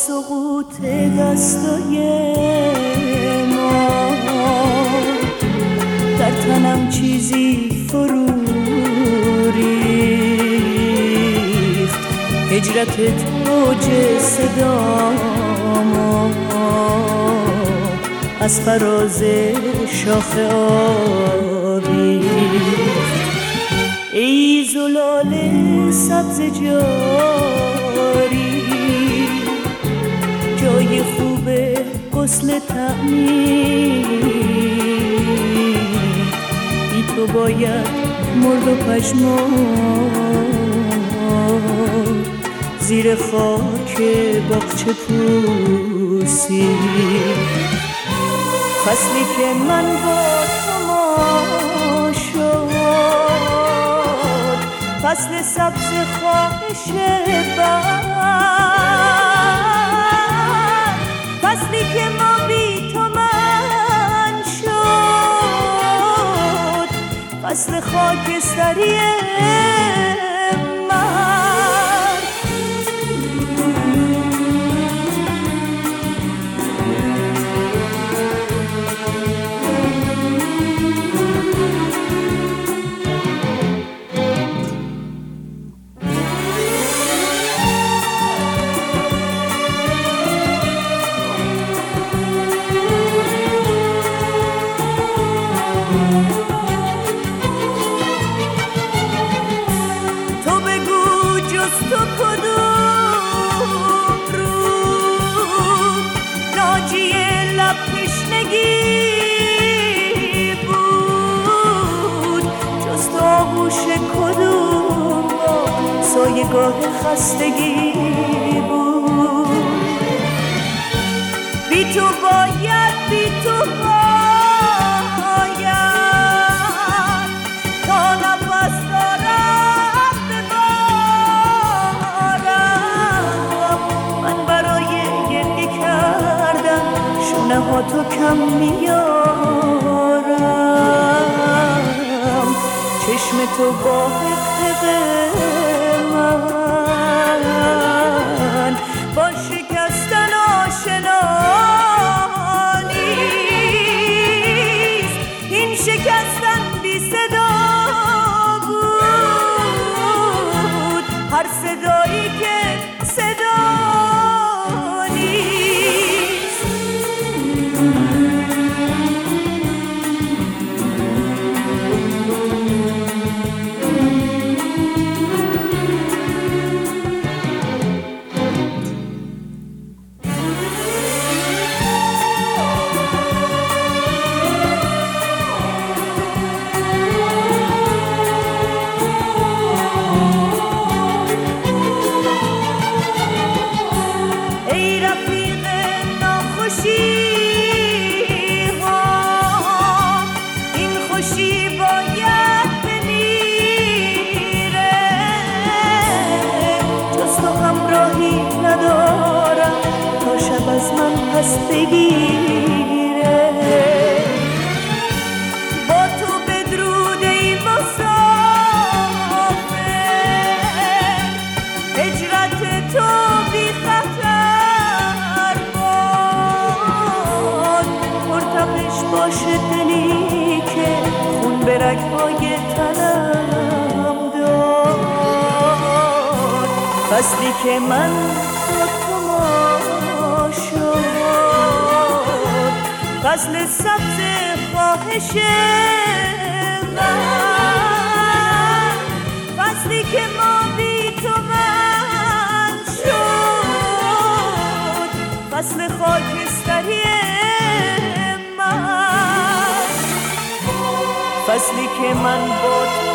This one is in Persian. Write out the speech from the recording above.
سقوط دستای ما در تنم چیزی فرو ریخت، هجرتت اوج صدامو از فراز شاخه آویخت. ای زلال سبز جاری، جای خوب غسل تعمیر، بی تو باید مرد و پژمرد زیر خاک باغچه پوسی. فصلی که من با تو ما شد، فصل سبز خواهش بر، فصلی که ما بی تو من شد، فصل خاکستری سایه‌گاه خستگی بود. بی تو باید، بی تو باید تا نفس دارم ببارم. من برای گریه کردن شونه ها تو کم میارم. چشم تو با حقه من با شکستن آشنا نیست. این شکستن بی صدا بود، هر صدایی که صدا نیست. از من پس بگیره با تو بدرود ای مسافر، هجرت تو بی خطر باد. مرتقش باشه دلی که خون به رگ‌های تنم داد. فصلی که من با تو فصل سبز خواهش من، فصلی که ما بی تو من شد، فصل خاکستری من، فصلی که من با تو